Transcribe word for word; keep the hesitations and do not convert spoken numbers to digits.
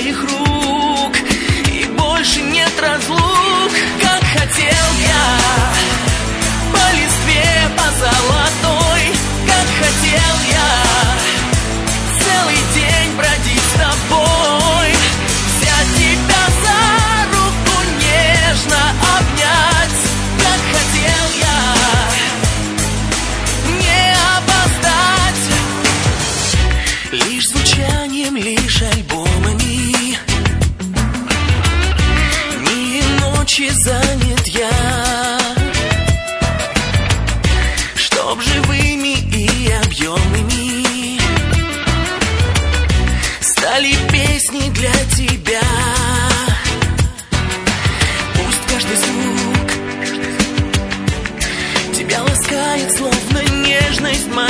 твоих рук, и больше нет разлук. Как хотел я по листве, по золотой, как хотел я целый день бродить с тобой, взять тебя за руку, нежно обнять. Как хотел я не опоздать, лишь звучанием, лишь альбомами дни и ночи занят я, чтоб живыми и объемными стали песни для тебя. Пусть каждый звук тебя ласкает, словно нежность моя.